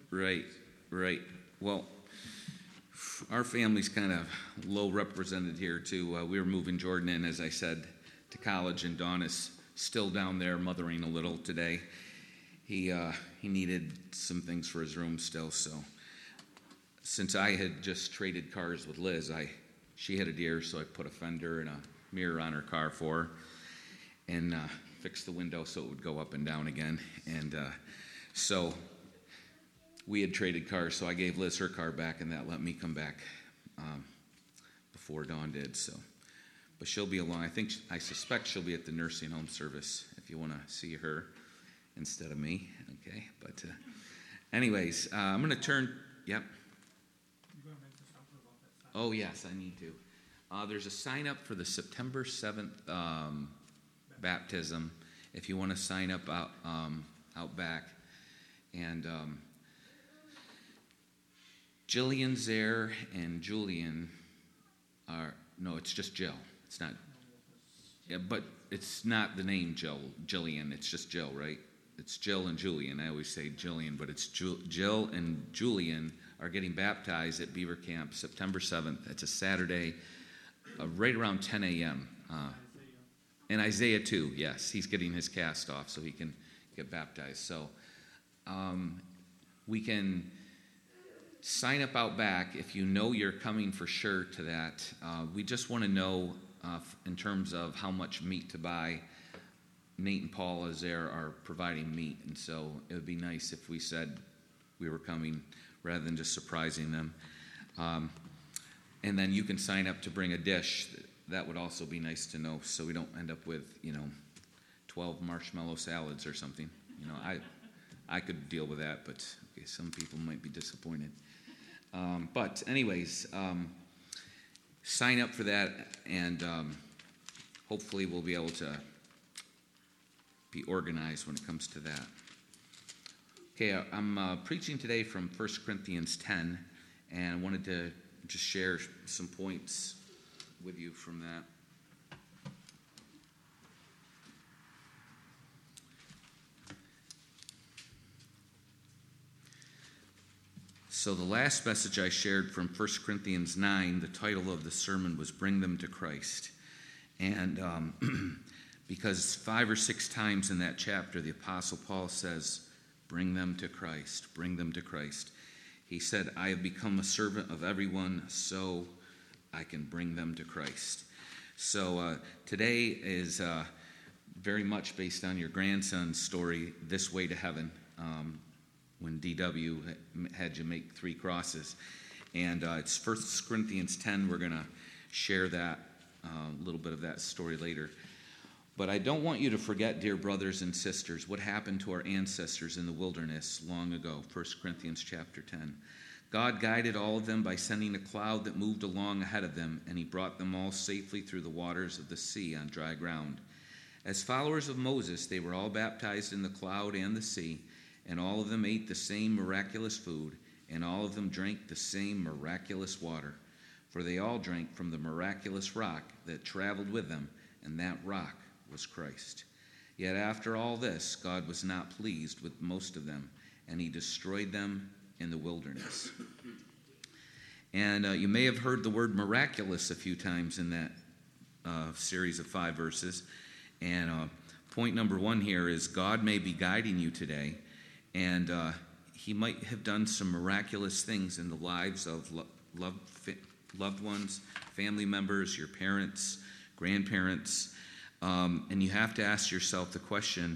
Right, right. Well, our family's kind of low represented here, too. We were moving Jordan in, as I said, to college, and Dawn is still down there mothering a little today. He needed some things for his room still, so since I had just traded cars with Liz, she had a deer, so I put a fender and a mirror on her car for her and fixed the window so it would go up and down again. And so we had traded cars, so I gave Liz her car back, and that let me come back before Dawn did. So, but she'll be along. I suspect she'll be at the nursing home service if you want to see her instead of me. Okay, but anyways, I'm going to turn. Yep. Oh yes, I need to. There's a sign up for the September 7th baptism. If you want to sign up out back, and Jillian's there, and Julian are it's just Jill. It's not. Yeah, but it's not the name Jillian. It's just Jill, right? It's Jill and Julian. I always say Jillian, but it's Jill and Julian are getting baptized at Beaver Camp September 7th. It's a Saturday, right around 10 a.m. And Isaiah too, yes. He's getting his cast off so he can get baptized. So we can sign up out back if you know you're coming for sure to that. We just want to know in terms of how much meat to buy. Nate and Paul, as there, are providing meat, and so it would be nice if we said we were coming rather than just surprising them. And then you can sign up to bring a dish. That would also be nice to know, so we don't end up with 12 marshmallow salads or something. I could deal with that, but okay, some people might be disappointed. But anyways, sign up for that, and hopefully we'll be able to be organized when it comes to that. Okay, I'm preaching today from 1 Corinthians 10, and I wanted to just share some points with you from that. So the last message I shared from 1 Corinthians 9, the title of the sermon was Bring Them to Christ. And because 5 or 6 times in that chapter, the Apostle Paul says, bring them to Christ, bring them to Christ. He said, I have become a servant of everyone so I can bring them to Christ. So today is very much based on your grandson's story, This Way to Heaven, when D.W. had you make 3 crosses. And it's 1 Corinthians 10. We're going to share that, a little bit of that story later. But I don't want you to forget, dear brothers and sisters, what happened to our ancestors in the wilderness long ago, 1 Corinthians chapter 10. God guided all of them by sending a cloud that moved along ahead of them, and he brought them all safely through the waters of the sea on dry ground. As followers of Moses, they were all baptized in the cloud and the sea, and all of them ate the same miraculous food, and all of them drank the same miraculous water. For they all drank from the miraculous rock that traveled with them, and that rock was Christ. Yet after all this, God was not pleased with most of them, and he destroyed them in the wilderness. And you may have heard the word miraculous a few times in that series of 5 verses. And point number 1 here is God may be guiding you today, and he might have done some miraculous things in the lives of loved ones, family members, your parents, grandparents. And you have to ask yourself the question,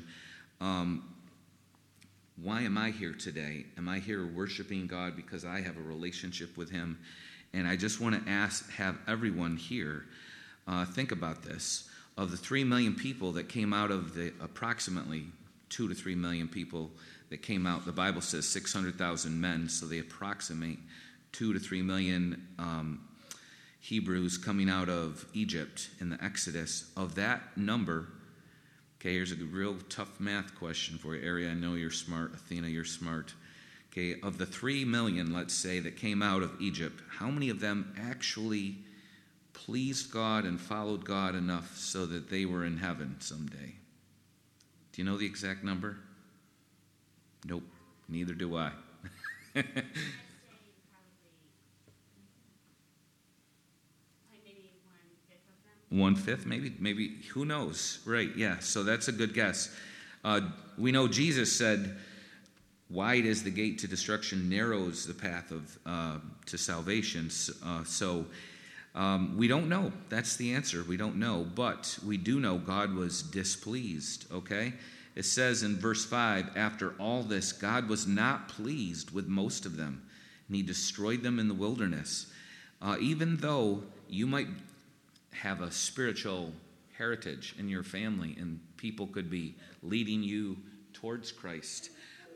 why am I here today? Am I here worshiping God because I have a relationship with him? And I just want to have everyone here think about this. Of the 3 million people that came out of the approximately 2 to 3 million people that came out, the Bible says 600,000 men, so they approximate 2 to 3 million Hebrews coming out of Egypt in the Exodus. Of that number, okay, here's a real tough math question for you. Ari, I know you're smart. Athena, you're smart. Okay, of the 3 million, let's say, that came out of Egypt, how many of them actually pleased God and followed God enough so that they were in heaven someday? Do you know the exact number? Nope, neither do I. One fifth, maybe, who knows? Right, yeah, so that's a good guess. We know Jesus said, wide is the gate to destruction, narrow is the path to salvation. So we don't know. That's the answer. We don't know. But we do know God was displeased, okay? It says in verse 5, after all this, God was not pleased with most of them, and he destroyed them in the wilderness. Even though you might have a spiritual heritage in your family and people could be leading you towards Christ,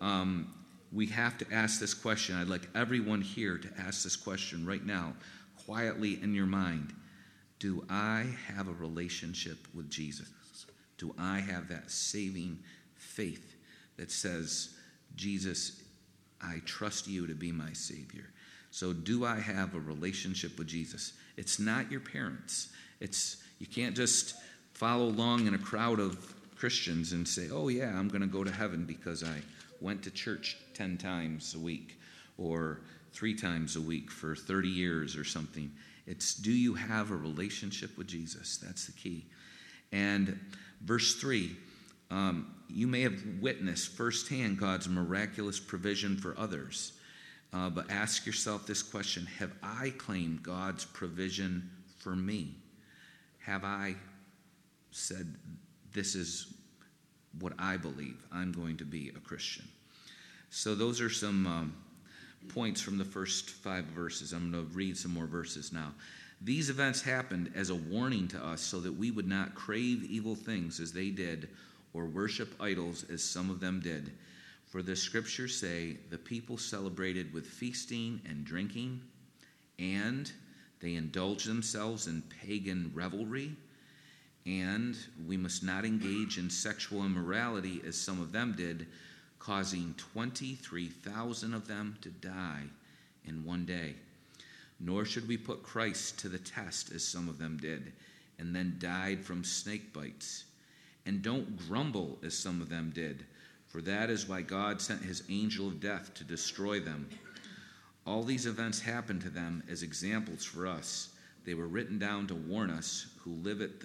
we have to ask this question. I'd like everyone here to ask this question right now, quietly in your mind. Do I have a relationship with Jesus? Do I have that saving faith that says, Jesus, I trust you to be my Savior? So do I have a relationship with Jesus? It's not your parents. You can't just follow along in a crowd of Christians and say, oh yeah, I'm going to go to heaven because I went to church 10 times a week or 3 times a week for 30 years or something. It's, do you have a relationship with Jesus? That's the key. And verse 3, you may have witnessed firsthand God's miraculous provision for others. But ask yourself this question: have I claimed God's provision for me? Have I said, this is what I believe? I'm going to be a Christian. So those are some points from the first 5 verses. I'm going to read some more verses now. These events happened as a warning to us so that we would not crave evil things as they did, or worship idols as some of them did. For the scriptures say, the people celebrated with feasting and drinking, and they indulged themselves in pagan revelry, and we must not engage in sexual immorality as some of them did, causing 23,000 of them to die in one day. Nor should we put Christ to the test as some of them did, and then died from snake bites. And don't grumble as some of them did, for that is why God sent his angel of death to destroy them. All these events happened to them as examples for us. They were written down to warn us who live at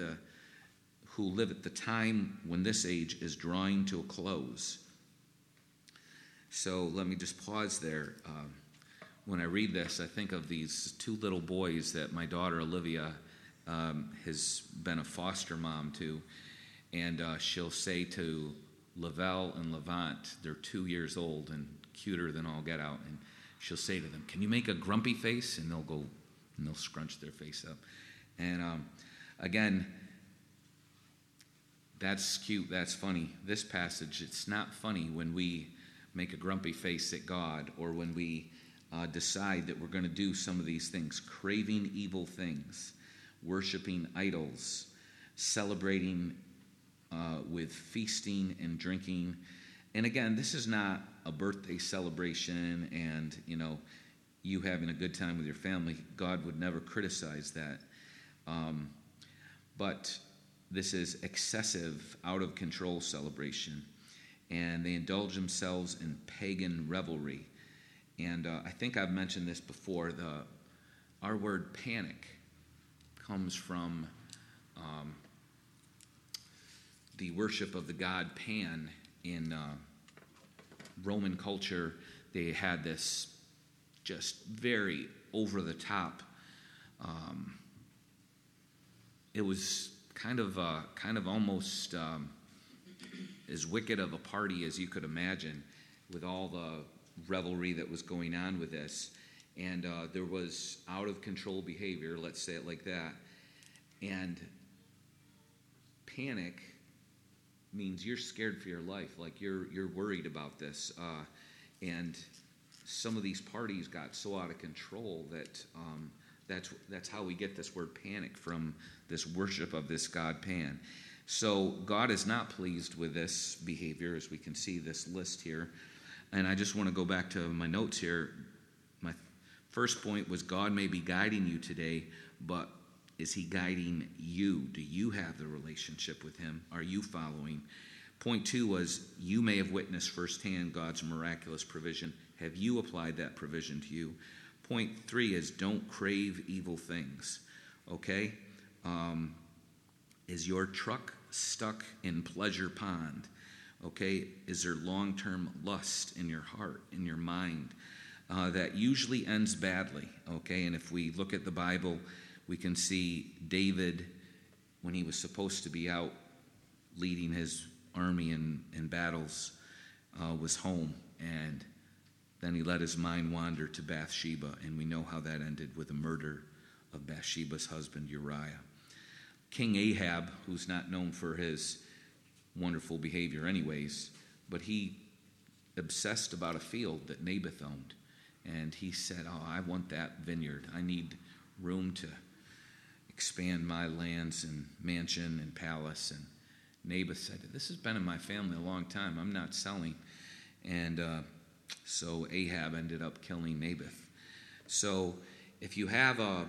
the time when this age is drawing to a close. So let me just pause there. When I read this, I think of these 2 little boys that my daughter Olivia has been a foster mom to, and she'll say to Lavelle and Levant, they're 2 years old and cuter than all get out, and she'll say to them, can you make a grumpy face? And they'll go and they'll scrunch their face up. And again, that's cute, that's funny. This passage, it's not funny when we make a grumpy face at God, or when we decide that we're going to do some of these things, craving evil things, worshiping idols, celebrating with feasting and drinking. And again, this is not a birthday celebration and, you having a good time with your family. God would never criticize that. But this is excessive, out of control celebration. And they indulge themselves in pagan revelry. And I think I've mentioned this before. Our word panic comes from the worship of the god Pan. In Roman culture, they had this just very over-the-top. It was kind of almost as wicked of a party as you could imagine, with all the revelry that was going on with this. And there was out-of-control behavior, let's say it like that. And panic means you're scared for your life, like you're worried about this. And some of these parties got so out of control that that's how we get this word panic, from this worship of this god Pan. So God is not pleased with this behavior, as we can see this list here. And I just want to go back to my notes here. My first point was God may be guiding you today, but is he guiding you? Do you have the relationship with him? Are you following? Point 2 was you may have witnessed firsthand God's miraculous provision. Have you applied that provision to you? Point 3 is don't crave evil things. Okay? Is your truck stuck in pleasure pond? Okay? Is there long-term lust in your heart, in your mind? That usually ends badly. Okay? And if we look at the Bible, we can see David, when he was supposed to be out leading his army in battles, was home, and then he let his mind wander to Bathsheba, and we know how that ended with the murder of Bathsheba's husband Uriah. King Ahab, who's not known for his wonderful behavior anyways, but he obsessed about a field that Naboth owned, and he said, I want that vineyard. I need room to expand my lands and mansion and palace. And Naboth said, this has been in my family a long time. I'm not selling. And so Ahab ended up killing Naboth. So if you have a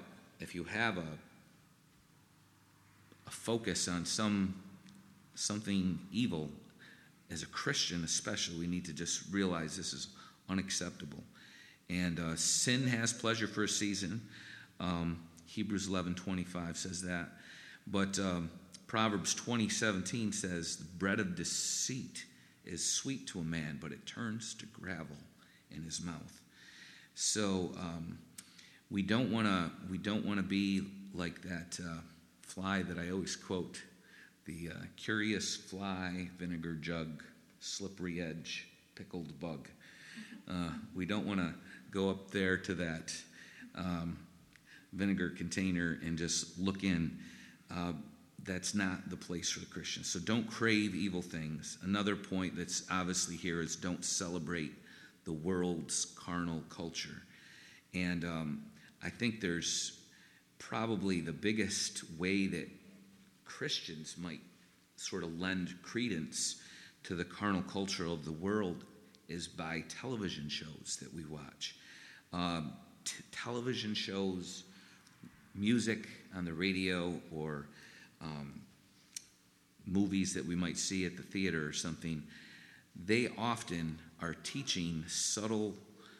focus on something evil, as a Christian especially, we need to just realize this is unacceptable. And sin has pleasure for a season. Hebrews 11:25 says that. But Proverbs 20:17 says, the bread of deceit is sweet to a man, but it turns to gravel in his mouth. So we don't want to be like that fly that I always quote, the curious fly, vinegar jug, slippery edge, pickled bug. We don't want to go up there to that vinegar container and just look in. That's not the place for the Christian. So don't crave evil things. Another point that's obviously here is don't celebrate the world's carnal culture. And I think there's probably the biggest way that Christians might sort of lend credence to the carnal culture of the world is by television shows that we watch. Television shows, music on the radio, or movies that we might see at the theater or something, they often are teaching subtle,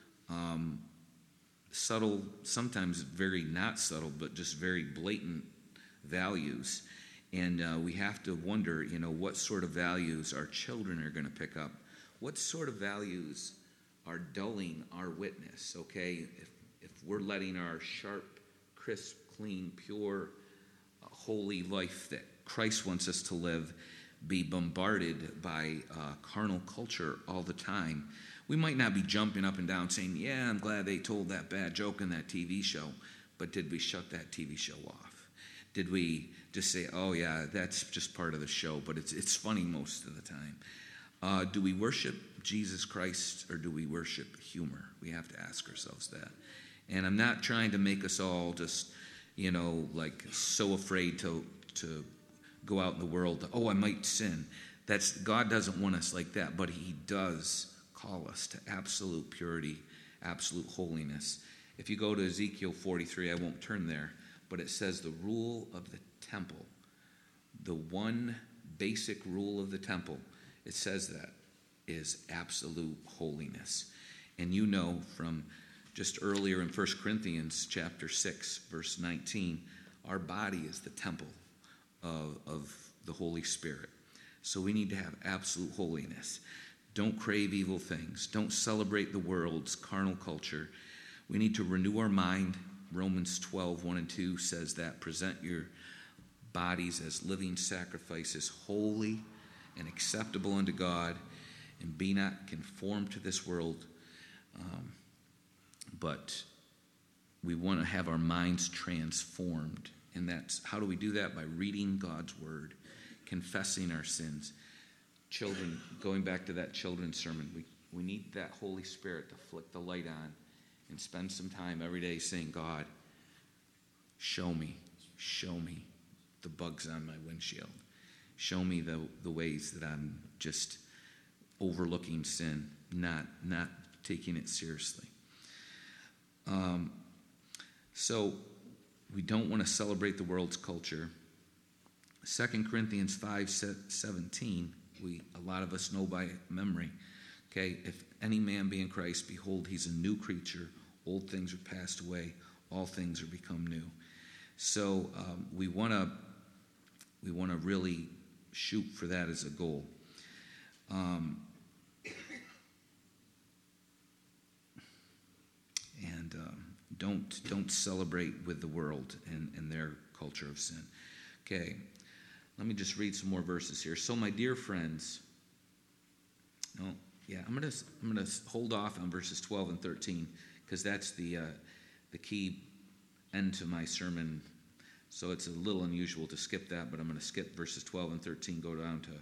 sometimes very not subtle, but just very blatant values. And we have to wonder, what sort of values our children are going to pick up. What sort of values are dulling our witness, okay? If we're letting our sharp, crisp, clean, pure, holy life that Christ wants us to live be bombarded by carnal culture all the time, we might not be jumping up and down saying, yeah, I'm glad they told that bad joke in that TV show, but did we shut that TV show off? Did we just say, oh yeah, that's just part of the show, but it's funny most of the time? Do we worship Jesus Christ, or do we worship humor? We have to ask ourselves that. And I'm not trying to make us all just, like so afraid to go out in the world. Oh, I might sin. God doesn't want us like that, but he does call us to absolute purity, absolute holiness. If you go to Ezekiel 43, I won't turn there, but it says the rule of the temple, the one basic rule of the temple, it says that is absolute holiness. And from just earlier in 1 Corinthians chapter 6, verse 19, our body is the temple of the Holy Spirit. So we need to have absolute holiness. Don't crave evil things. Don't celebrate the world's carnal culture. We need to renew our mind. Romans 12:1-2 says that. Present your bodies as living sacrifices, holy and acceptable unto God, and be not conformed to this world. But we want to have our minds transformed. And how do we do that? By reading God's word, confessing our sins. Children, going back to that children's sermon, we need that Holy Spirit to flick the light on and spend some time every day saying, God, show me the bugs on my windshield. Show me the ways that I'm just overlooking sin, not taking it seriously. So we don't want to celebrate the world's culture. 2 Corinthians 5:17 a lot of us know by memory. Okay, if any man be in Christ, behold, he's a new creature. Old things are passed away. All things are become new. So we want to really shoot for that as a goal. And don't celebrate with the world and their culture of sin. Okay, let me just read some more verses here. So, my dear friends, I'm gonna hold off on verses 12 and 13 because that's the key end to my sermon. So it's a little unusual to skip that, but I'm going to skip verses 12 and 13, go down to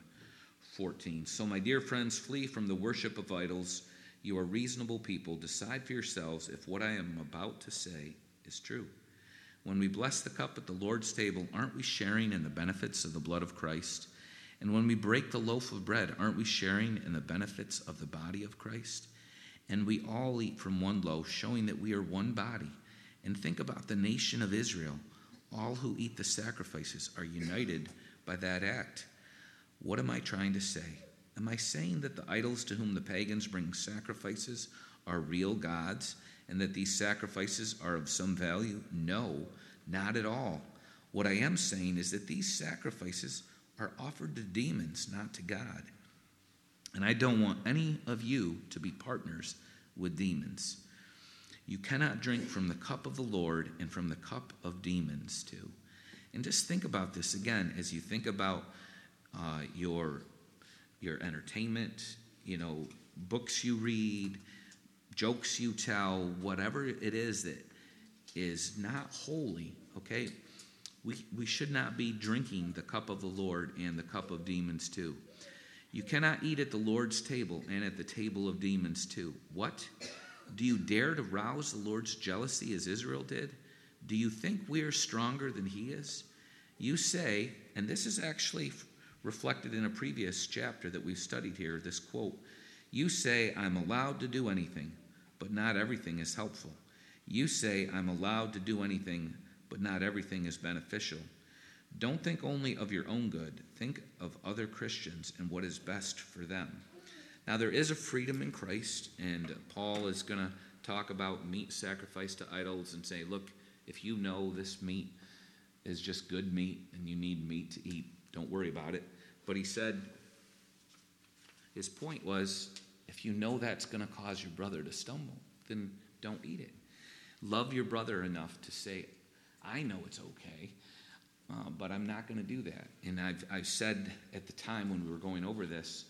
14. So, my dear friends, flee from the worship of idols. You are reasonable people. Decide for yourselves if what I am about to say is true. When we bless the cup at the Lord's table, aren't we sharing in the benefits of the blood of Christ? And when we break the loaf of bread, aren't we sharing in the benefits of the body of Christ? And we all eat from one loaf, showing that we are one body. And think about the nation of Israel. All who eat the sacrifices are united by that act. What am I trying to say? Am I saying that the idols to whom the pagans bring sacrifices are real gods and that these sacrifices are of some value? No, not at all. What I am saying is that these sacrifices are offered to demons, not to God. And I don't want any of you to be partners with demons. You cannot drink from the cup of the Lord and from the cup of demons too. And just think about this again as you think about your entertainment, books you read, jokes you tell, whatever it is that is not holy, okay? We should not be drinking the cup of the Lord and the cup of demons too. You cannot eat at the Lord's table and at the table of demons too. What? Do you dare to rouse the Lord's jealousy as Israel did? Do you think we are stronger than he is? You say, and this is actually reflected in a previous chapter that we've studied here, this quote, you say, I'm allowed to do anything, but not everything is helpful. You say, I'm allowed to do anything, but not everything is beneficial. Don't think only of your own good. Think of other Christians and what is best for them. Now, there is a freedom in Christ, and Paul is going to talk about meat sacrificed to idols and say, look, if you know this meat is just good meat and you need meat to eat, don't worry about it. But he said, his point was, if you know that's going to cause your brother to stumble, then don't eat it. Love your brother enough to say, I know it's okay, but I'm not going to do that. And I've said at the time when we were going over this,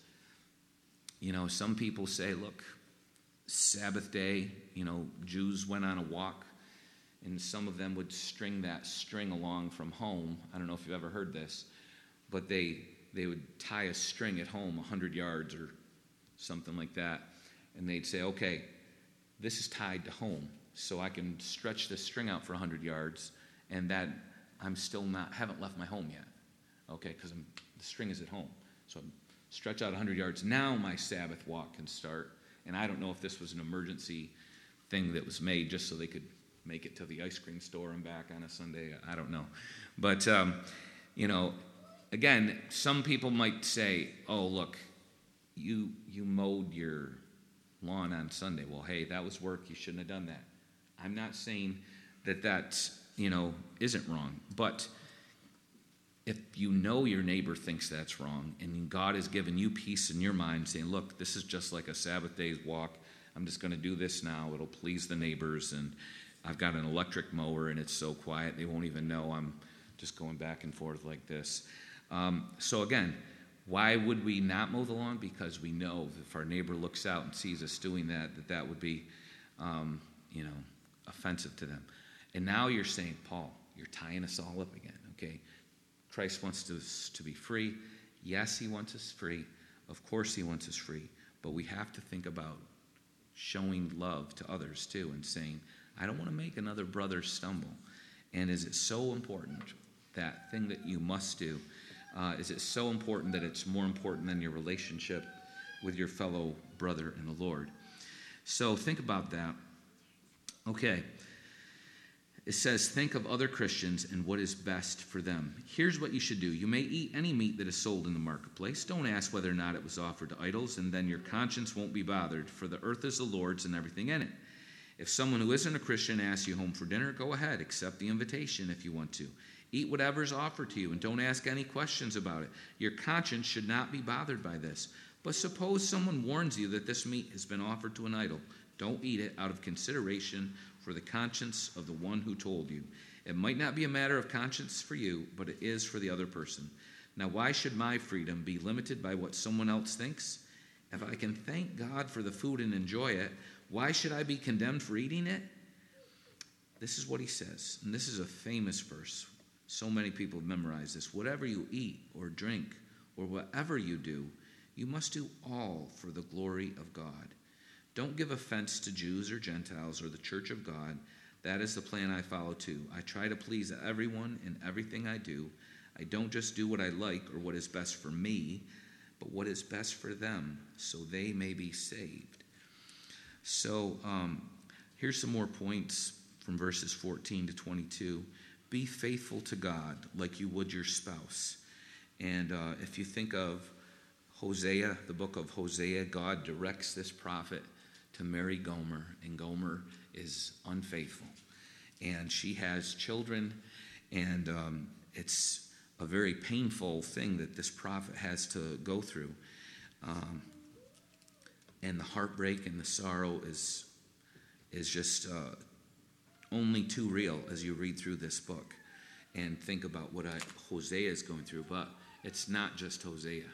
some people say, look, Sabbath day, Jews went on a walk, and some of them would string that string along from home. I don't know if you've ever heard this, but they would tie a string at home 100 yards or something like that, and they'd say, okay, this is tied to home, so I can stretch this string out for 100 yards, and that I'm still haven't left my home yet, okay, because the string is at home. So I'm stretch out 100 yards. Now my Sabbath walk can start. And I don't know if this was an emergency thing that was made just so they could make it to the ice cream store and back on a Sunday. I don't know. But, again, some people might say, oh, look, you mowed your lawn on Sunday. Well, hey, that was work. You shouldn't have done that. I'm not saying that isn't wrong. But if you know your neighbor thinks that's wrong, and God has given you peace in your mind, saying, look, this is just like a Sabbath day's walk. I'm just going to do this now. It'll please the neighbors, and I've got an electric mower, and it's so quiet they won't even know I'm just going back and forth like this. So again, why would we not mow the lawn? Because we know if our neighbor looks out and sees us doing that would be, offensive to them. And now you're saying, Paul, you're tying us all up again, okay? Christ wants us to be free. Yes, he wants us free. Of course he wants us free. But we have to think about showing love to others too and saying, I don't want to make another brother stumble. And is it so important, that thing that you must do, is it so important that it's more important than your relationship with your fellow brother in the Lord? So think about that. Okay. It says, think of other Christians and what is best for them. Here's what you should do. You may eat any meat that is sold in the marketplace. Don't ask whether or not it was offered to idols, and then your conscience won't be bothered, for the earth is the Lord's and everything in it. If someone who isn't a Christian asks you home for dinner, go ahead, accept the invitation if you want to. Eat whatever is offered to you, and don't ask any questions about it. Your conscience should not be bothered by this. But suppose someone warns you that this meat has been offered to an idol. Don't eat it out of consideration for the conscience of the one who told you. It might not be a matter of conscience for you, but it is for the other person. Now, why should my freedom be limited by what someone else thinks? If I can thank God for the food and enjoy it, why should I be condemned for eating it? This is what he says, and this is a famous verse. So many people have memorized this. Whatever you eat or drink or whatever you do, you must do all for the glory of God. Don't give offense to Jews or Gentiles or the church of God. That is the plan I follow too. I try to please everyone in everything I do. I don't just do what I like or what is best for me, but what is best for them, so they may be saved. So here's some more points from verses 14 to 22. Be faithful to God like you would your spouse. And if you think of Hosea, the book of Hosea, God directs this prophet to marry Gomer, and Gomer is unfaithful. And she has children, and it's a very painful thing that this prophet has to go through. And the heartbreak and the sorrow is just only too real as you read through this book and think about what Hosea is going through. But it's not just Hosea.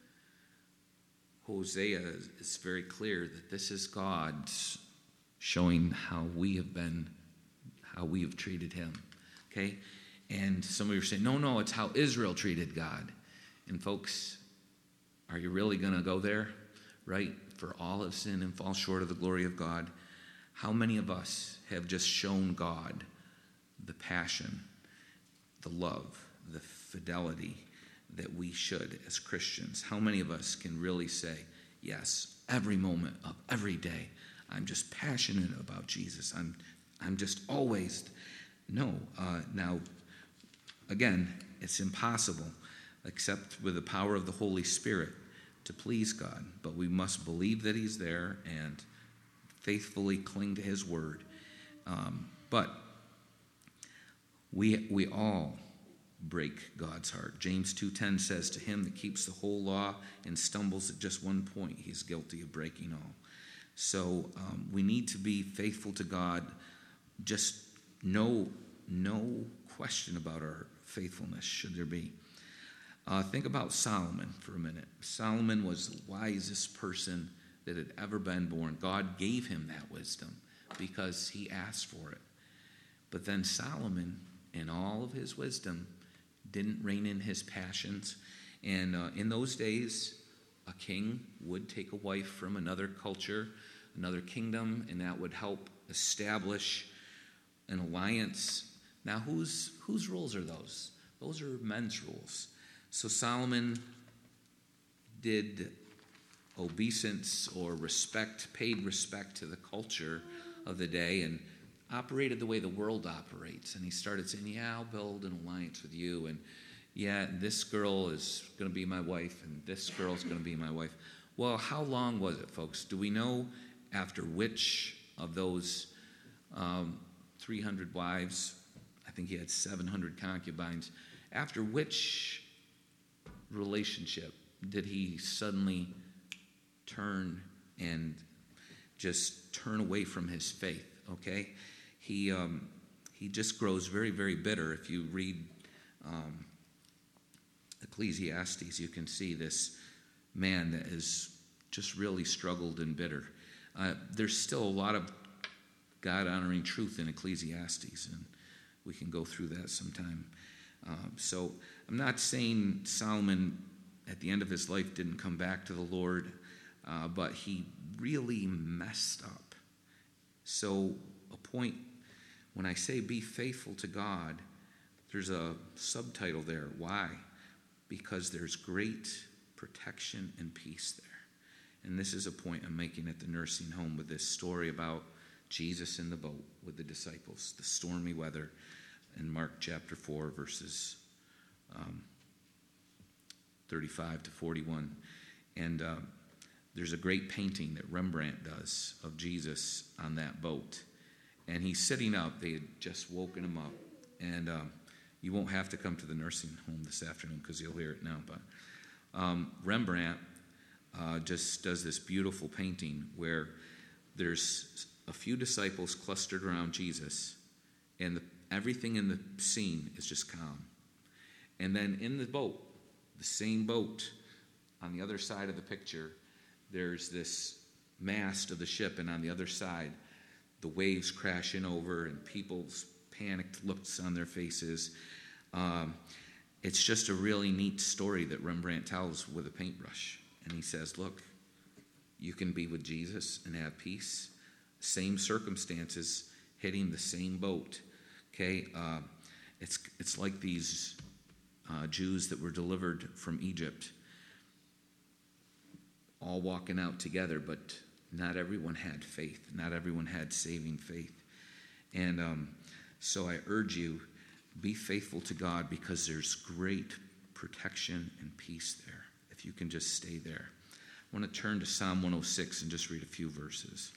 Hosea is very clear that this is God showing how we have treated him. Okay? And some of you are saying, no, it's how Israel treated God. And folks, are you really going to go there? Right? For all have sinned and fall short of the glory of God. How many of us have just shown God the passion, the love, the fidelity that we should as Christians? How many of us can really say, yes, every moment of every day, I'm just passionate about Jesus. I'm just always, no. Now, again, it's impossible except with the power of the Holy Spirit to please God. But we must believe that he's there and faithfully cling to his word. But we all break God's heart. James 2:10 says, to him that keeps the whole law and stumbles at just one point, he's guilty of breaking all. So we need to be faithful to God. Just no question about our faithfulness, should there be. Think about Solomon for a minute. Solomon was the wisest person that had ever been born. God gave him that wisdom because he asked for it. But then Solomon, in all of his wisdom, didn't rein in his passions. And in those days, a king would take a wife from another culture, another kingdom, and that would help establish an alliance. Now, whose rules are those? Those are men's rules. So Solomon did obeisance or paid respect to the culture of the day and operated the way the world operates. And he started saying, yeah, I'll build an alliance with you. And yeah, this girl is going to be my wife, and this girl's going to be my wife. Well, how long was it, folks? Do we know after which of those 300 wives, I think he had 700 concubines, after which relationship did he suddenly turn and just turn away from his faith? Okay, he just grows very, very bitter. If you read Ecclesiastes, you can see this man that has just really struggled and bitter. There's still a lot of God-honoring truth in Ecclesiastes, and we can go through that sometime. So I'm not saying Solomon at the end of his life didn't come back to the Lord, but he really messed up. So a point, when I say be faithful to God, there's a subtitle there. Why? Because there's great protection and peace there. And this is a point I'm making at the nursing home with this story about Jesus in the boat with the disciples, the stormy weather in Mark chapter 4, verses 35 to 41. And there's a great painting that Rembrandt does of Jesus on that boat. And he's sitting up. They had just woken him up. And you won't have to come to the nursing home this afternoon because you'll hear it now. But Rembrandt just does this beautiful painting where there's a few disciples clustered around Jesus, and everything in the scene is just calm. And then in the boat, the same boat, on the other side of the picture, there's this mast of the ship, and on the other side, the waves crashing over, and people's panicked looks on their faces. It's just a really neat story that Rembrandt tells with a paintbrush. And he says, look, you can be with Jesus and have peace. Same circumstances, hitting the same boat. Okay, it's like these Jews that were delivered from Egypt, all walking out together, but not everyone had faith. Not everyone had saving faith. And so I urge you, be faithful to God, because there's great protection and peace there, if you can just stay there. I want to turn to Psalm 106 and just read a few verses.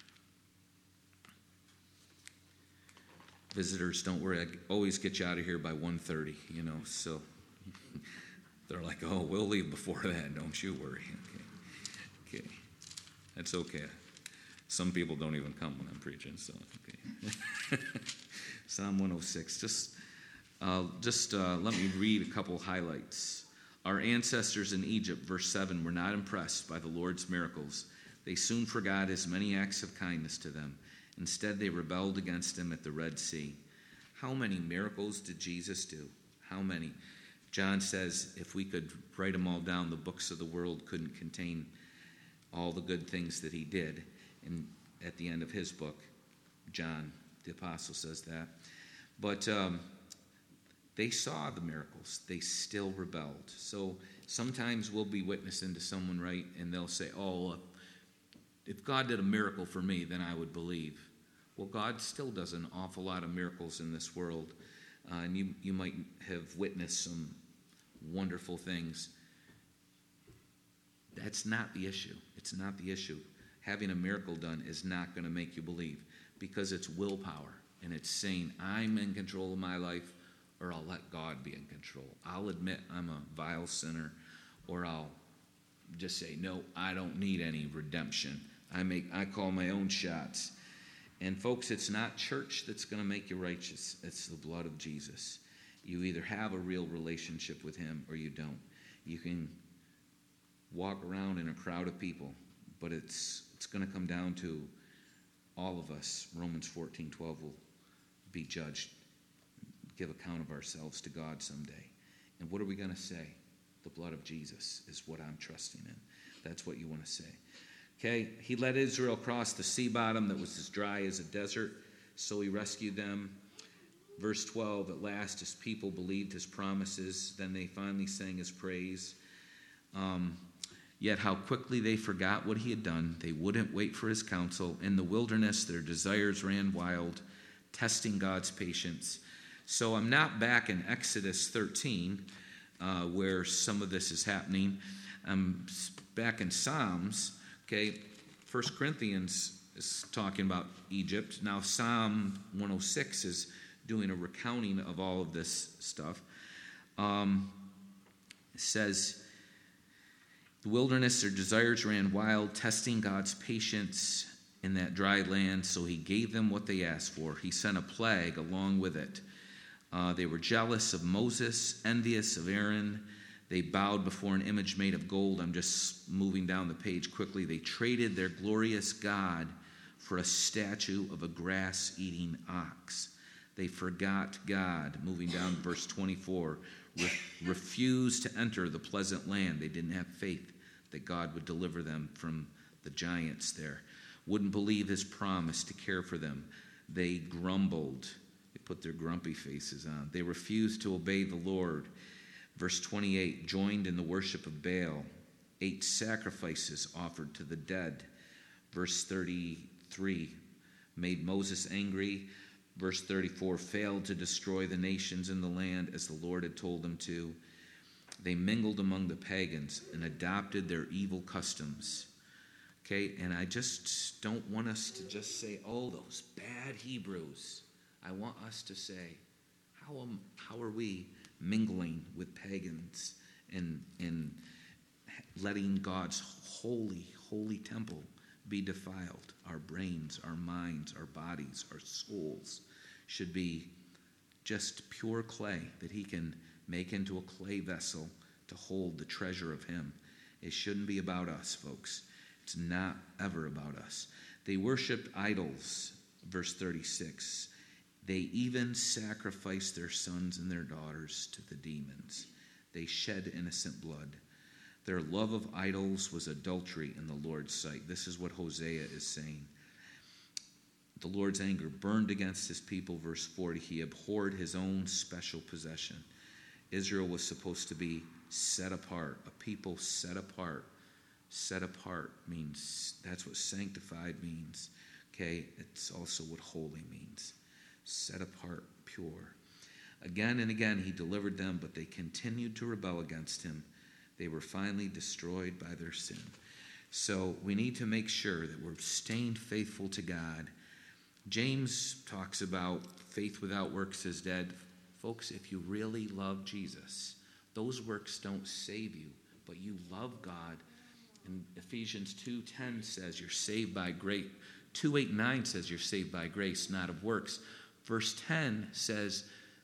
Visitors, don't worry, I always get you out of here by 1:30, so they're like, oh, we'll leave before that, don't you worry. Okay. That's okay. Some people don't even come when I'm preaching, so okay. Psalm 106, let me read a couple highlights. Our ancestors in Egypt, verse 7, were not impressed by the Lord's miracles. They soon forgot his many acts of kindness to them. Instead, they rebelled against him at the Red Sea. How many miracles did Jesus do? How many? John says if we could write them all down, the books of the world couldn't contain all the good things that he did. And at the end of his book, John, the apostle, says that. But they saw the miracles. They still rebelled. So sometimes we'll be witnessing to someone, right, and they'll say, oh, if God did a miracle for me, then I would believe. Well, God still does an awful lot of miracles in this world. And you might have witnessed some wonderful things. That's not the issue. It's not the issue. Having a miracle done is not going to make you believe, because it's willpower. And it's saying, I'm in control of my life, or I'll let God be in control. I'll admit I'm a vile sinner, or I'll just say, no, I don't need any redemption. I call my own shots. And folks, it's not church that's going to make you righteous. It's the blood of Jesus. You either have a real relationship with him or you don't. You can walk around in a crowd of people, but it's going to come down to all of us. Romans 14:12 will be judged, give account of ourselves to God someday. And what are we going to say? The blood of Jesus is what I'm trusting in. That's what you want to say. Okay, he led Israel across the sea bottom that was as dry as a desert, so he rescued them. Verse 12, at last his people believed his promises, then they finally sang his praise. Yet how quickly they forgot what he had done. They wouldn't wait for his counsel. In the wilderness, their desires ran wild, testing God's patience. So I'm not back in Exodus 13, where some of this is happening. I'm back in Psalms. Okay, 1 Corinthians is talking about Egypt. Now Psalm 106 is doing a recounting of all of this stuff. It says, the wilderness, their desires ran wild, testing God's patience in that dry land, so he gave them what they asked for. He sent a plague along with it. They were jealous of Moses, envious of Aaron. They bowed before an image made of gold. I'm just moving down the page quickly. They traded their glorious God for a statue of a grass-eating ox. They forgot God. Moving down to verse 24. Refused to enter the pleasant land. They didn't have faith that God would deliver them from the giants there. Wouldn't believe his promise to care for them. They grumbled. They put their grumpy faces on. They refused to obey the Lord. Verse 28, joined in the worship of Baal, ate sacrifices offered to the dead. Verse 33, made Moses angry. Verse 34, failed to destroy the nations in the land as the Lord had told them to. They mingled among the pagans and adopted their evil customs. Okay, and I just don't want us to just say, oh, those bad Hebrews. I want us to say, how are we mingling with pagans and letting God's holy temple be defiled? Our brains, our minds, our bodies, our souls should be just pure clay that he can make into a clay vessel to hold the treasure of him. It shouldn't be about us, folks. It's not ever about us. They worshiped idols, verse 36. They even sacrificed their sons and their daughters to the demons. They shed innocent blood. Their love of idols was adultery in the Lord's sight. This is what Hosea is saying. The Lord's anger burned against his people, verse 40. He abhorred his own special possession. Israel was supposed to be set apart, a people set apart. Set apart means, that's what sanctified means. Okay, it's also what holy means. Set apart, pure. Again and again he delivered them, but they continued to rebel against him. They were finally destroyed by their sin. So we need to make sure that we're staying faithful to God. James talks about faith without works is dead. Folks, if you really love Jesus, those works don't save you, but you love God. And Ephesians 2:10 says you're saved by grace. 2:8-9 says you're saved by grace, not of works. Verse 10 says,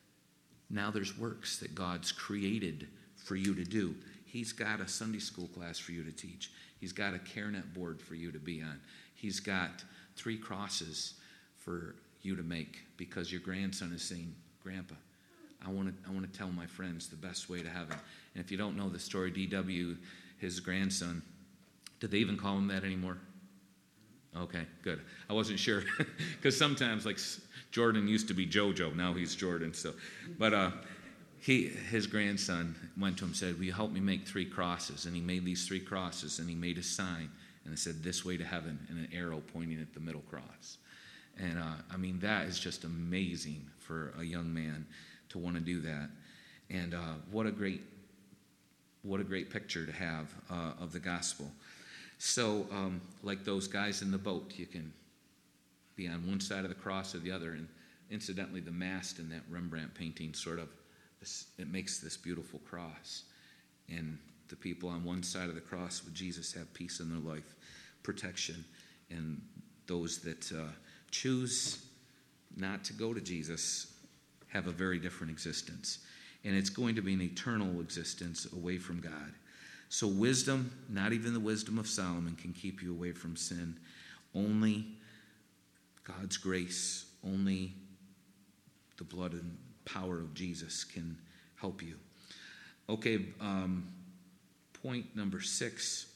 now there's works that God's created for you to do. He's got a Sunday school class for you to teach. He's got a CareNet board for you to be on. He's got 3 crosses for you to make because your grandson is saying, Grandpa, I want to tell my friends the best way to heaven. And if you don't know the story, D.W., his grandson, do they even call him that anymore? Okay, good. I wasn't sure because sometimes, like Jordan used to be JoJo, now he's Jordan. So, but his grandson went to him and said, "Will you help me make 3 crosses?" And he made these 3 crosses, and he made a sign, and it said, "This way to heaven," and an arrow pointing at the middle cross. And I mean, that is just amazing for a young man to want to do that. And what a great picture to have of the gospel. So, like those guys in the boat, you can be on one side of the cross or the other. And incidentally, the mast in that Rembrandt painting it makes this beautiful cross. And the people on one side of the cross with Jesus have peace in their life, protection. And those that choose not to go to Jesus have a very different existence. And it's going to be an eternal existence away from God. So wisdom, not even the wisdom of Solomon, can keep you away from sin. Only God's grace, only the blood and power of Jesus can help you. Okay, point number 6.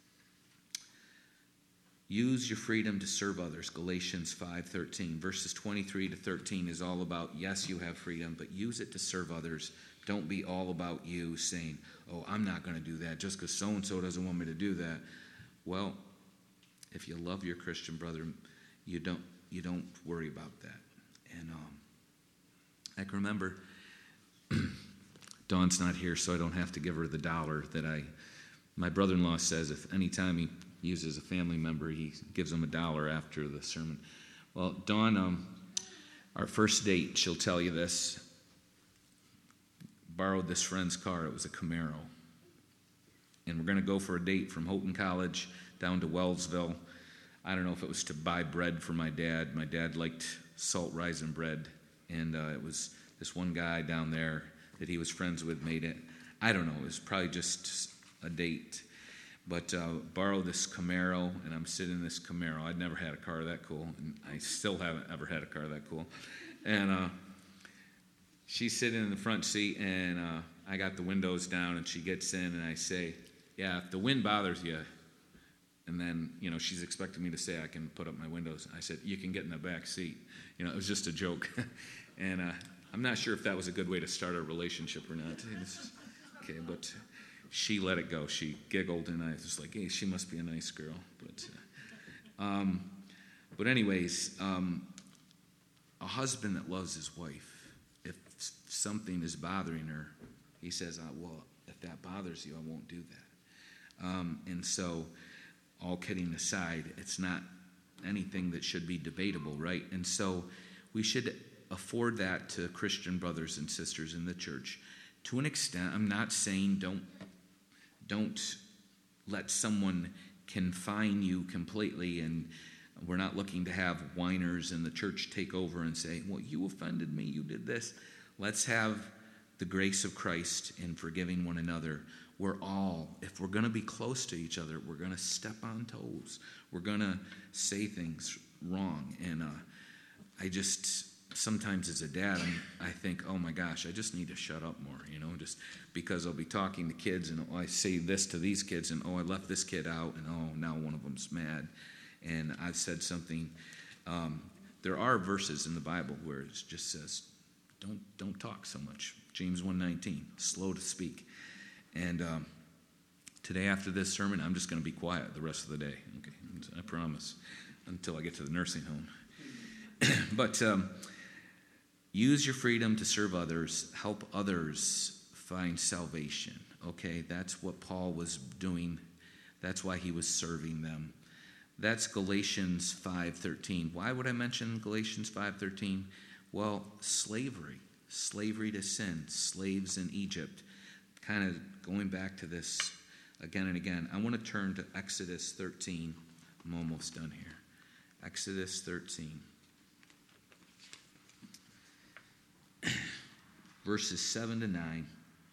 Use your freedom to serve others. Galatians 5:13. Verses 23 to 13 is all about, yes, you have freedom, but use it to serve others. Don't be all about you saying, oh, I'm not going to do that just because so-and-so doesn't want me to do that. Well, if you love your Christian brother, you don't worry about that. And I can remember, Dawn's not here, so I don't have to give her the $1 that my brother-in-law says if any time he uses a family member, he gives them $1 after the sermon. Well, Dawn, our first date, she'll tell you this, borrowed this friend's car. It was a Camaro. And we're going to go for a date from Houghton College down to Wellsville. I don't know if it was to buy bread for my dad. My dad liked salt raisin bread. And it was this one guy down there that he was friends with made it. I don't know. It was probably just a date. But borrowed this Camaro, and I'm sitting in this Camaro. I'd never had a car that cool, and I still haven't ever had a car that cool. And she's sitting in the front seat, and I got the windows down, and she gets in, and I say, yeah, if the wind bothers you, and then, she's expecting me to say I can put up my windows. I said, you can get in the back seat. It was just a joke. And I'm not sure if that was a good way to start a relationship or not. Okay, but she let it go. She giggled, and I was like, hey, she must be a nice girl. But But anyways, a husband that loves his wife, if something is bothering her, he says, well, if that bothers you, I won't do that. And so, all kidding aside, it's not anything that should be debatable, right? And so we should afford that to Christian brothers and sisters in the church. To an extent, I'm not saying don't let someone confine you completely, and we're not looking to have whiners in the church take over and say, well, you offended me, you did this. Let's have the grace of Christ in forgiving one another. We're all, if we're going to be close to each other, we're going to step on toes. We're going to say things wrong. And I just, sometimes as a dad, I think, oh my gosh, I just need to shut up more, just because I'll be talking to kids and I say this to these kids and, I left this kid out and, now one of them's mad. And I've said something. There are verses in the Bible where it just says, don't talk so much. James 1:19, slow to speak. And today after this sermon, I'm just going to be quiet the rest of the day. Okay, I promise, until I get to the nursing home. But use your freedom to serve others, help others find salvation. Okay, that's what Paul was doing. That's why he was serving them. That's Galatians 5:13. Why would I mention Galatians 5:13? Well, slavery to sin, slaves in Egypt. Kind of going back to this again and again. I want to turn to Exodus 13. I'm almost done here. Exodus 13. Verses 7 to 9.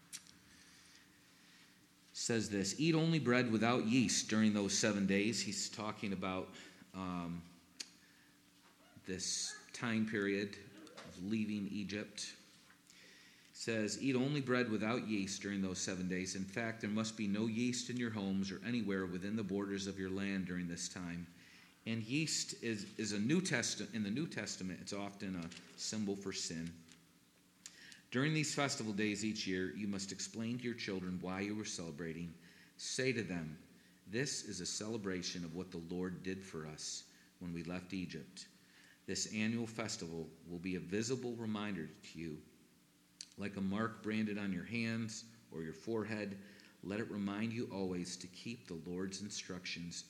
Says this, eat only bread without yeast during those 7 days. He's talking about this time period of leaving Egypt. Says, eat only bread without yeast during those 7 days. In fact, there must be no yeast in your homes or anywhere within the borders of your land during this time. And yeast is a New Testament. In the New Testament, it's often a symbol for sin. During these festival days each year, you must explain to your children why you were celebrating. Say to them, this is a celebration of what the Lord did for us when we left Egypt. This annual festival will be a visible reminder to you, like a mark branded on your hands or your forehead. Let it remind you always to keep the Lord's instructions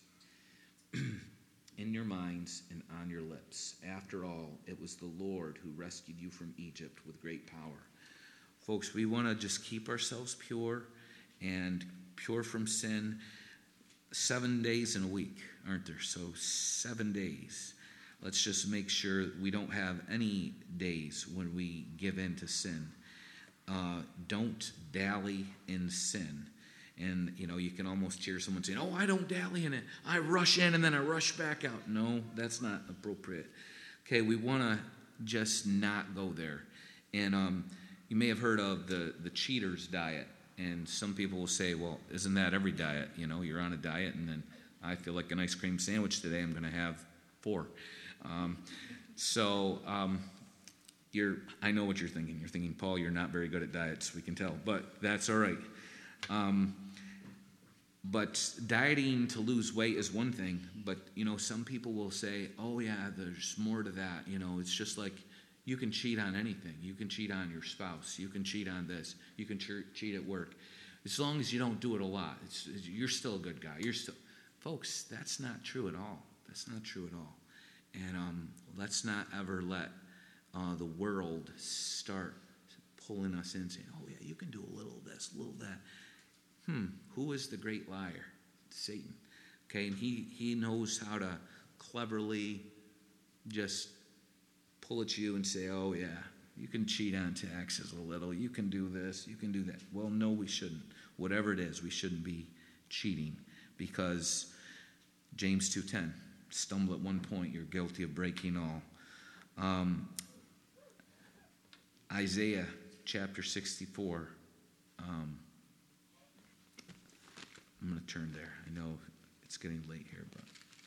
in your minds and on your lips. After all, it was the Lord who rescued you from Egypt with great power. Folks, we want to just keep ourselves pure and pure from sin. 7 days in a week, aren't there? So 7 days. Let's just make sure we don't have any days when we give in to sin. Don't dally in sin. And, you can almost hear someone saying, I don't dally in it. I rush in and then I rush back out. No, that's not appropriate. Okay, we want to just not go there. And you may have heard of the cheater's diet. And some people will say, well, isn't that every diet? You're on a diet and then I feel like an ice cream sandwich today. I'm going to have 4. I know what you're thinking. You're thinking, Paul, you're not very good at diets. We can tell. But that's all right. But dieting to lose weight is one thing, but, some people will say, oh, yeah, there's more to that. It's just like you can cheat on anything. You can cheat on your spouse. You can cheat on this. You can cheat at work. As long as you don't do it a lot, you're still a good guy. Folks, that's not true at all. That's not true at all. And let's not ever let the world start pulling us in, saying, oh, yeah, you can do a little of this, a little of that. Who is the great liar? Satan. Okay, and he knows how to cleverly just pull at you and say, oh, yeah, you can cheat on taxes a little. You can do this. You can do that. Well, no, we shouldn't. Whatever it is, we shouldn't be cheating because James 2:10, stumble at one point, you're guilty of breaking all. Isaiah chapter 64. I'm going to turn there. I know it's getting late here, but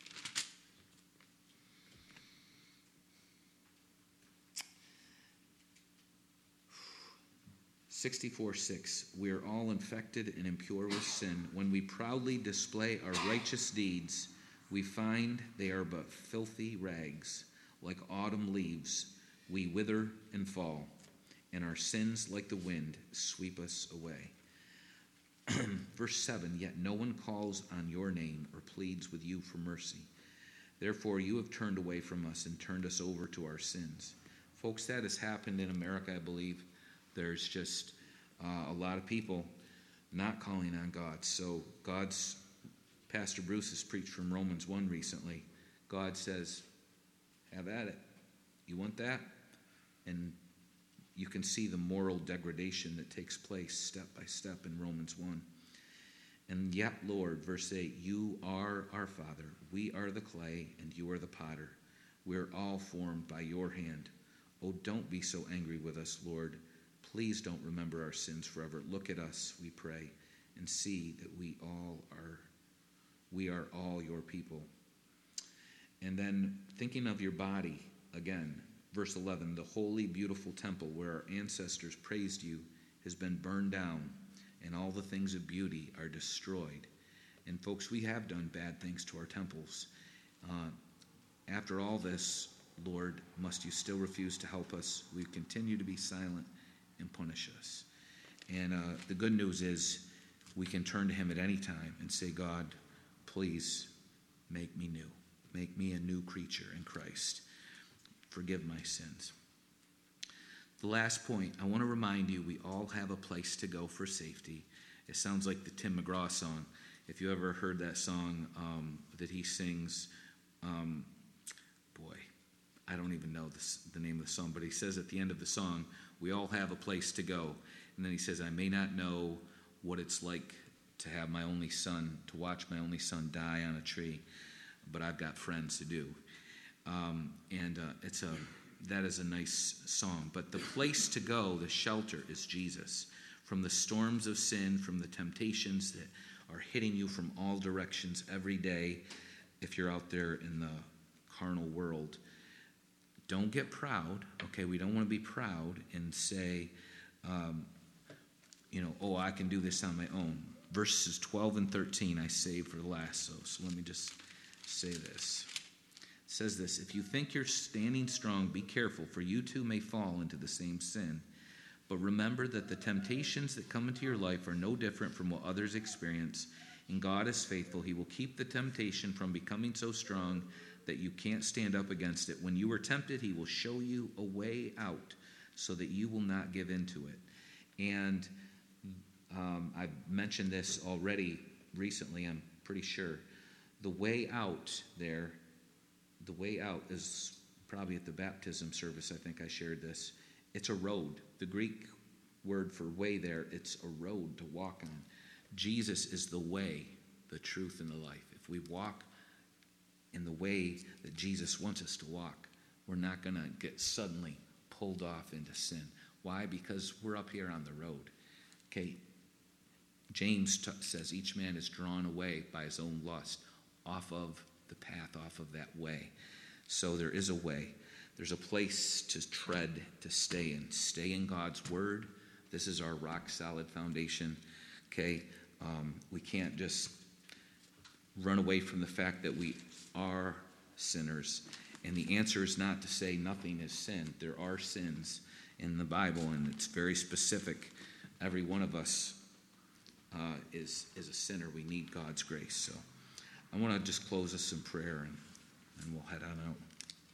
64:6. We are all infected and impure with sin. When we proudly display our righteous deeds, We find they are but filthy rags. Like autumn leaves, we wither and fall, and our sins, like the wind, sweep us away. Verse 7, yet no one calls on your name or pleads with you for mercy. Therefore, you have turned away from us and turned us over to our sins. Folks, that has happened in America, I believe. There's just a lot of people not calling on God. So Pastor Bruce has preached from Romans 1 recently. God says, have at it. You want that? And you can see the moral degradation that takes place step by step in Romans 1. And yet, Lord, verse 8, you are our Father. We are the clay, and you are the potter. We are all formed by your hand. Oh, don't be so angry with us, Lord. Please don't remember our sins forever. Look at us, we pray, and see that we are all your people. And then thinking of your body again, verse 11, the holy, beautiful temple where our ancestors praised you has been burned down, and all the things of beauty are destroyed. And folks, we have done bad things to our temples. After all this, Lord, must you still refuse to help us? We continue to be silent and punish us. And the good news is we can turn to him at any time and say, God, please make me new. Make me a new creature in Christ. Forgive my sins. The last point, I want to remind you, we all have a place to go for safety. It sounds like the Tim McGraw song. If you ever heard that song that he sings, I don't even know the name of the song, but he says at the end of the song, we all have a place to go. And then he says, I may not know what it's like to have my only son, to watch my only son die on a tree, but I've got friends to do. That is a nice song. But the place to go, the shelter, is Jesus. From the storms of sin, from the temptations that are hitting you from all directions every day, if you're out there in the carnal world, don't get proud. Okay, we don't want to be proud and say, I can do this on my own. Verses 12 and 13 I saved for the last, so let me just say this. It says this, if you think you're standing strong, be careful, for you too may fall into the same sin. But remember that the temptations that come into your life are no different from what others experience, and God is faithful. He will keep the temptation from becoming so strong that you can't stand up against it. When you are tempted, he will show you a way out so that you will not give in to it. And I've mentioned this already recently, I'm pretty sure. The way out is probably at the baptism service, I think I shared this. It's a road. The Greek word for way there, it's a road to walk on. Jesus is the way, the truth, and the life. If we walk in the way that Jesus wants us to walk, we're not going to get suddenly pulled off into sin. Why? Because we're up here on the road. Okay, James says each man is drawn away by his own lust off of the path, off of that way. So there is a way. There's a place to tread, to stay in. Stay in God's word. This is our rock-solid foundation. Okay, we can't just run away from the fact that we are sinners. And the answer is not to say nothing is sin. There are sins in the Bible, and it's very specific. Every one of us is a sinner. We need God's grace. So I want to just close us in prayer, and we'll head on out.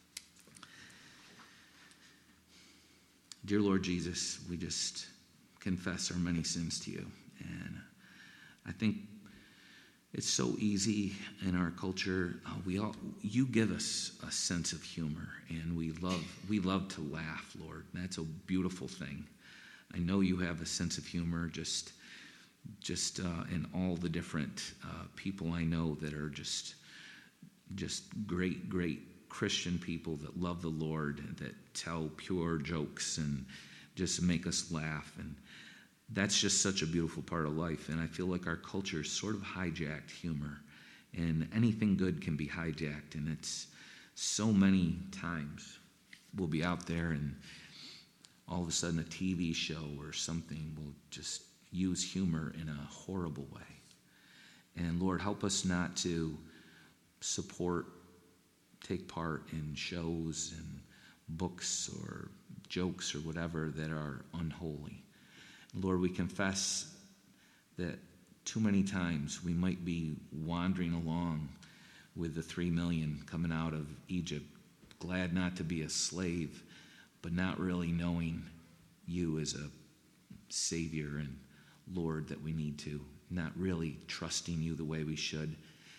Dear Lord Jesus, we just confess our many sins to you. And I think it's so easy in our culture. You give us a sense of humor, and we love to laugh, Lord. That's a beautiful thing. I know you have a sense of humor just in all the different people I know that are just great Christian people that love the Lord, that tell pure jokes and just make us laugh. And that's just such a beautiful part of life. And I feel like our culture sort of hijacked humor, and anything good can be hijacked. And it's so many times we'll be out there and all of a sudden a TV show or something will just use humor in a horrible way. And Lord, help us not to take part in shows and books or jokes or whatever that are unholy. Lord, we confess that too many times we might be wandering along with the 3 million coming out of Egypt, glad not to be a slave, but not really knowing you as a Savior and Lord that we need to, not really trusting you the way we should.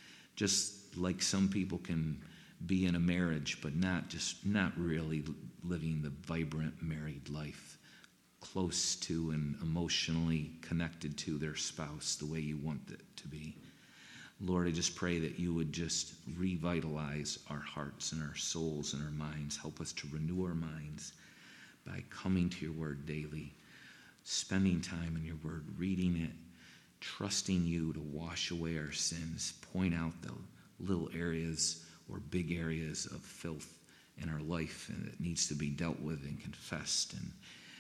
Just like some people can be in a marriage, but not really living the vibrant married life, close to and emotionally connected to their spouse the way you want it to be. Lord, I just pray that you would just revitalize our hearts and our souls and our minds. Help us to renew our minds by coming to your word daily, spending time in your word, reading it, trusting you to wash away our sins, point out the little areas or big areas of filth in our life and that needs to be dealt with and confessed and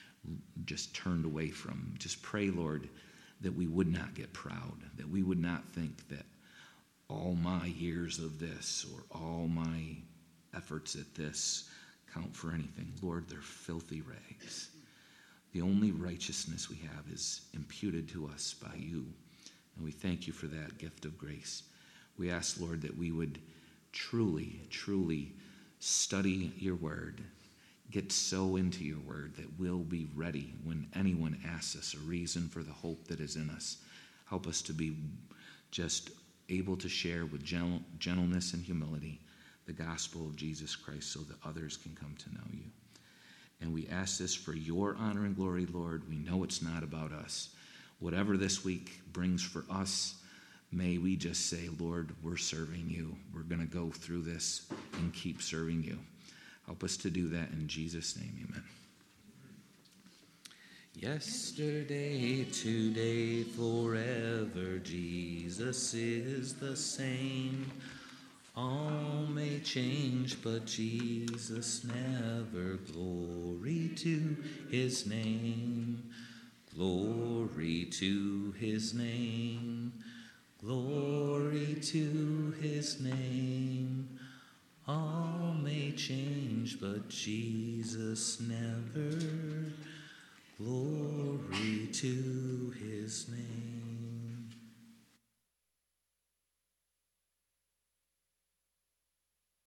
just turned away from. Just pray, Lord, that we would not get proud, that we would not think that all my years of this or all my efforts at this count for anything. Lord, they're filthy rags. The only righteousness we have is imputed to us by you, and we thank you for that gift of grace. We ask, Lord, that we would truly, truly study your word, get so into your word that we'll be ready when anyone asks us a reason for the hope that is in us. Help us to be just able to share with gentleness and humility the gospel of Jesus Christ so that others can come to know you. And we ask this for your honor and glory, Lord. We know it's not about us. Whatever this week brings for us, may we just say, Lord, we're serving you. We're going to go through this and keep serving you. Help us to do that in Jesus' name, amen. Yesterday, today, forever, Jesus is the same. All may change, but Jesus never. Glory to his name. Glory to his name. Glory to his name. All may change, but Jesus never. Glory to his name.